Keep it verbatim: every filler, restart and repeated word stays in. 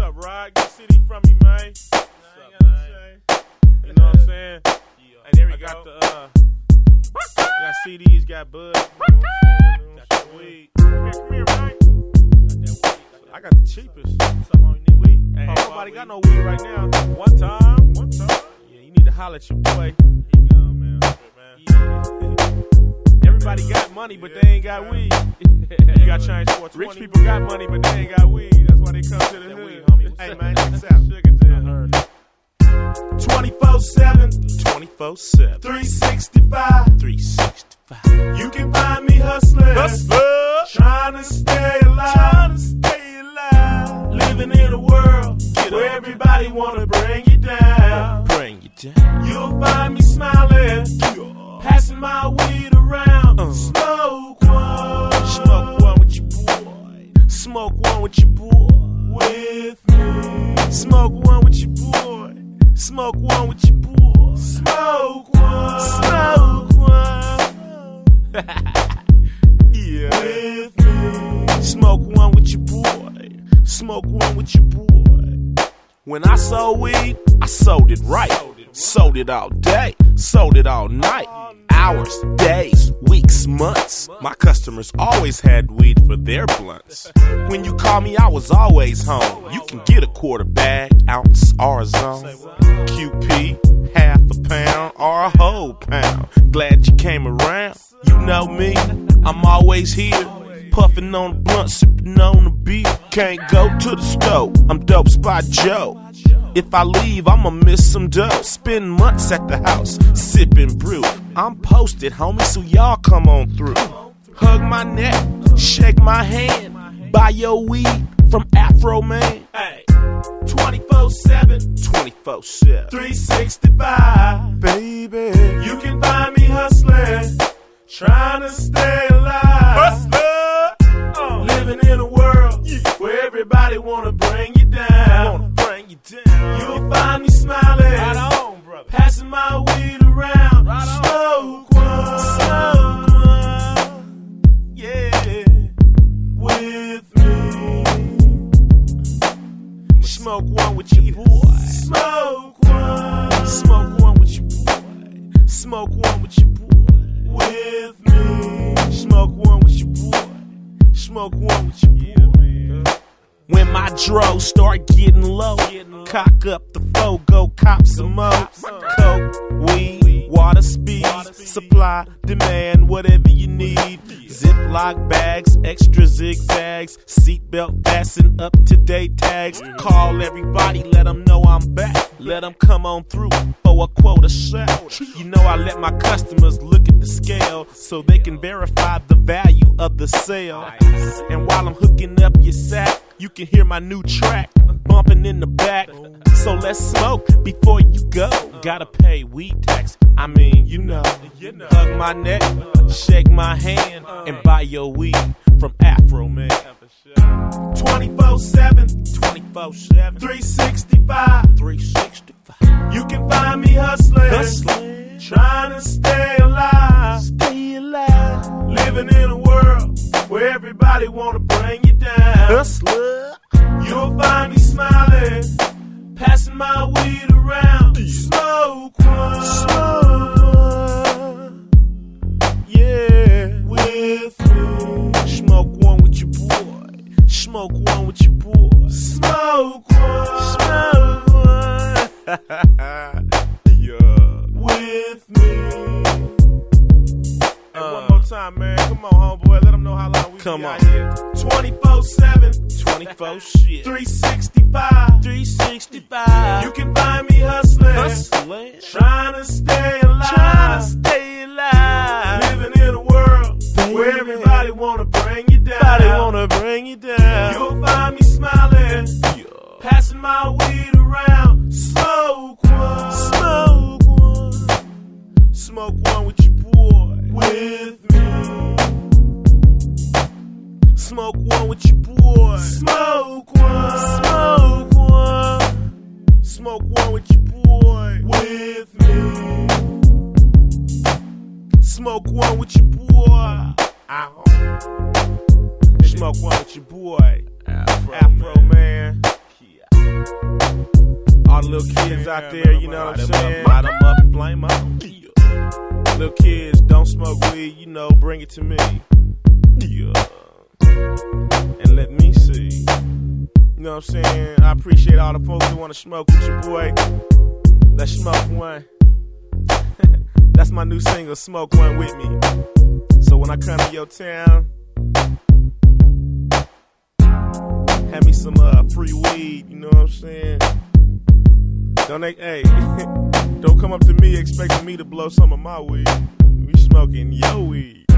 up, Rod? Get C D from me, man. What's up, man? You know what I'm saying? Hey, there we I go. got the, uh, got C Ds, got bud. You know what I'm saying? Got that weed. Come here, man. Got that weed. I got the cheapest. Something on you need weed? Hey, oh, nobody got no weed right now. One time, one time. Yeah, you need to holler at your boy. He gone, man. Yeah. Everybody got money, but they ain't got weed. You got change for Rich people got money, but they ain't got weed. That's why they come to the hood, homie. Hey, man, check this out. Sugar Jam. twenty-four seven. twenty-four seven. three sixty-five. three sixty-five. You can find me hustling. Hustler. Trying to stay alive. Trying to stay alive. Living in a world Get where up. Everybody wanna bring you down. Bring you down. You'll find me smiling. Yeah. Passing my weed around. Uh. Smoke one. Smoke one with your boy. Smoke one with your boy. With me. Smoke one with your boy. Smoke one with your boy. Smoke one. Smoke one. Yeah. With me. Smoke one with your boy. Smoke one with your boy. When I sold weed, I sold it right. Sold it all day. Sold it all night. Hours, days, weeks, months. My customers always had weed for their blunts. When you call me, I was always home. You can get a quarter bag, ounce, or a zone. Q P, half a pound, or a whole pound. Glad you came around. You know me, I'm always here. Puffing on the blunt, sipping on the beer. Can't go to the stove, I'm Dope Spot Joe. If I leave, I'ma miss some dough. Spend months at the house, sipping brew. I'm posted, homie, so y'all come on through. Hug my neck, shake my hand. Buy your weed from Afro Man. Hey, twenty-four seven. twenty-four seven. three sixty-five. Baby, you can find me hustling. Trying to stay alive. Hustler. Uh, living in a world yeah. where everybody wanna bring you down. Wanna bring you down. You'll find me smiling. Right on, brother. Passing my weed around. Right on. Smoke one. Smoke one. Yeah. With me. Smoke one with your boy. Smoke one. Smoke one with your boy. Smoke one with your boy. With me. Smoke one with your boy. Smoke one with your boy. Yeah, when my dro start getting low, getting cock up the foe, go cop some more. Coke, weed, water, speed, water, supply, demand, whatever you need. Ziploc bags, extra zigzags, seatbelt fasten, up-to-date tags. Call everybody, let them know I'm back. Let them come on through for a quota shell. You know I let my customers look at the scale so they can verify the value of the sale. And while I'm hooking up your sack, you can hear my new track bumping in the back. So let's smoke before you go. Gotta pay weed tax, I mean, you know. Hug my neck, shake my hand, and buy your weed from Afro Man. twenty-four seven. twenty-four seven. three sixty-five. three sixty-five. You can find me hustling. Hustling. Trying to stay alive. Stay alive. Living in a world where everybody wanna bring you down. Hustler. You'll find me smiling. Passing my weed around. Smoke one. Smoke one. Yeah. With me. Smoke one with your boy. Smoke one with your boy. Smoke one. Smoke one. Yeah. With me. Hey, uh, one more time, man. Come on, homeboy. Let them know how long we come be on. out here. twenty-four seven. twenty-four shit. three sixty-five. three sixty-five. You can find me hustling. Hustling. Trying to stay alive. Trying to stay alive. Living in a world Baby. where everybody wanna bring you down. Everybody wanna bring you down. You'll find me smiling. Yeah. Passing my weed around. Smoke one. Smoke one. Smoke one with your boy. With me. Smoke one with your boy. Smoke one. Smoke one. Smoke one with your boy. With me. Smoke one with your boy. Ow. Smoke one with your boy. Afro, Afro man. man. Yeah. little kids out there, you know what I'm saying? Light them up, flame on. Yeah. Little kids, don't smoke weed, you know, bring it to me. Yeah. And let me see. You know what I'm saying? I appreciate all the folks who want to smoke with your boy. Let's smoke one. That's my new single, Smoke One With Me. So when I come to your town, have me some uh, free weed, you know what I'm saying? Don't they, hey, don't come up to me expecting me to blow some of my weed. We smoking your weed.